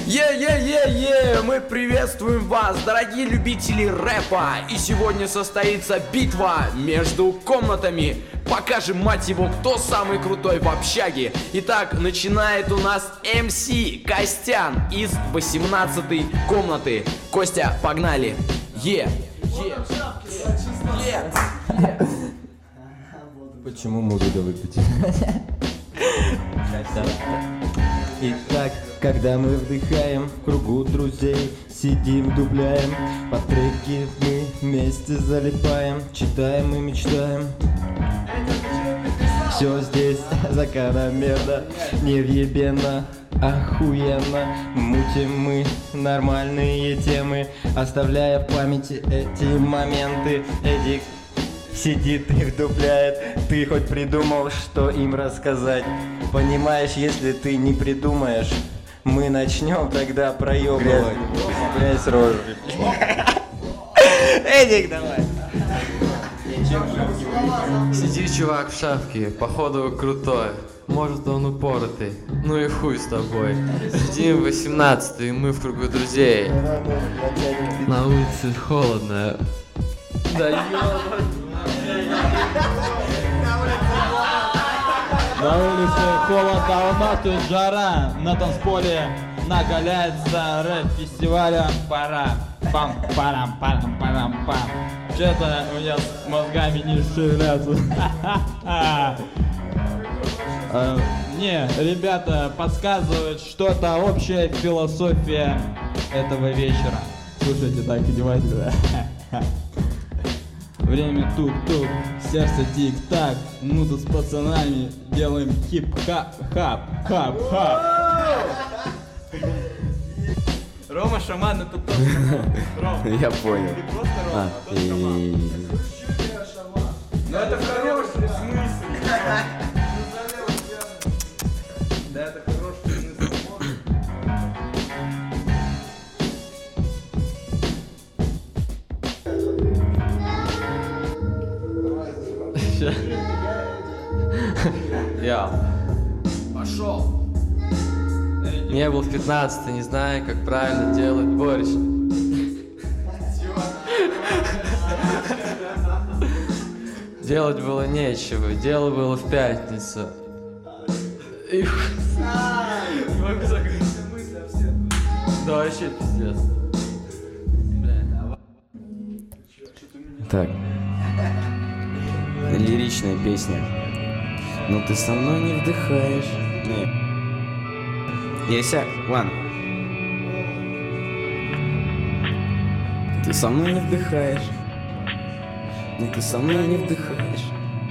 Е-е-е-е! Мы приветствуем вас, дорогие любители рэпа! И сегодня состоится битва между комнатами. Покажем, мать его, кто самый крутой в общаге. Итак, начинает у нас МС Костян из 18-й комнаты. Костя, погнали! Почему музыка выключена? Итак, когда мы вдыхаем в кругу друзей, сидим, дубляем, по треки мы вместе залипаем, читаем и мечтаем. Все здесь закономерно, невъебенно, охуенно. Мутим мы нормальные темы, оставляя в памяти эти моменты. Эдик сидит и вдупляет. Ты хоть придумал, что им рассказать? Понимаешь, если ты не придумаешь, мы начнем тогда проебывать. Грязь рожи. Эдик, давай. Сидит чувак в шапке, походу крутой. Может, он упоротый, ну и хуй с тобой. Сидим 18-й, мы в кругу друзей. На улице холодно. Да ёбать. На улице холодно, а у нас тут жара. На танцполе накаляется рэп-фестиваля пора. Пам-парам-парам-парам-пам. Что-то у меня с мозгами не шевелятся. Не, ребята подсказывают что-то общая философия этого вечера. Слушайте так внимательно. Время тук-тук, сердце тик-так. Мы тут с пацанами делаем хип-хап. Рома Шаман, это просто Рома. Я понял. Ты просто Рома, а тот Шаман. Ну это в хорошем смысле. Да, это хороший смысл. Я Пошел! не был в 15, не знаю, как правильно делать борщ. Делать было нечего, дело было в пятницу. Не могу закрыть мысли о всем. Да вообще пиздец. Так. Лиричная песня. Но ты со мной не вдыхаешь. Нет. Еся, ладно. Ты со мной не вдыхаешь. Но ты со мной не вдыхаешь.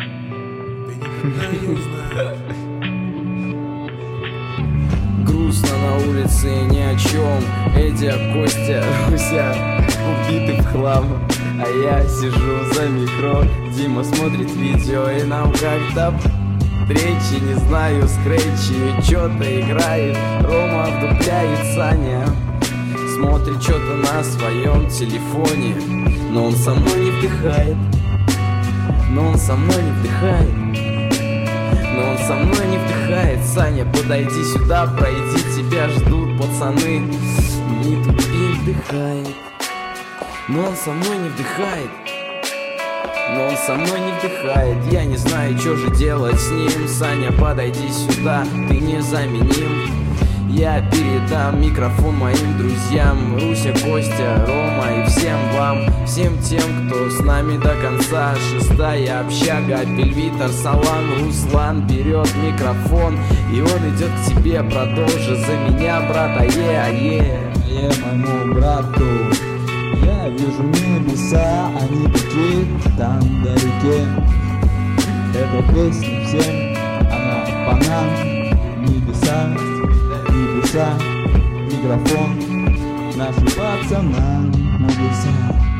Грустно на улице, ни о чем. Эдя, Костя, Руся убиты в хлам. А я сижу за микро. Дима смотрит видео и нам как-то встречи, не знаю, скретчи, что-то играет. Рома вдупляет, Саня смотрит что-то на своем телефоне. Но он со мной не вдыхает. Но он со мной не вдыхает. Но он со мной не вдыхает. Саня, подойди сюда, пройди, тебя ждут пацаны. Не тупи, вдыхает. Но он со мной не вдыхает. Но он со мной не вдыхает. Я не знаю, что же делать с ним. Саня, подойди сюда, ты незаменим. Я передам микрофон моим друзьям. Руся, Костя, Рома и всем вам. Всем тем, кто с нами до конца. 6-я общага, Бельвитер, Салан, Руслан берет микрофон. И он идет к тебе, продолжи за меня, брата. Моему брату. Я вижу небеса, они такие там вдалеке. Эта песня всем, она по нам. Небеса, небеса, микрофон, наши пацаны, небеса.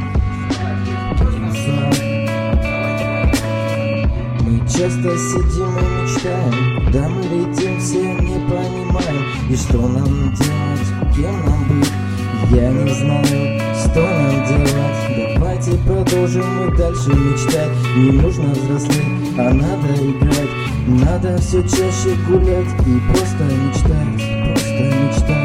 Мы часто сидим и мечтаем, куда мы летим, все не понимаем. И что нам делать, кем нам быть, я не знаю. Что нам делать? Давайте продолжим мы дальше мечтать. Не нужно взрослеть, а надо играть. Надо все чаще гулять и просто мечтать. Просто мечтать.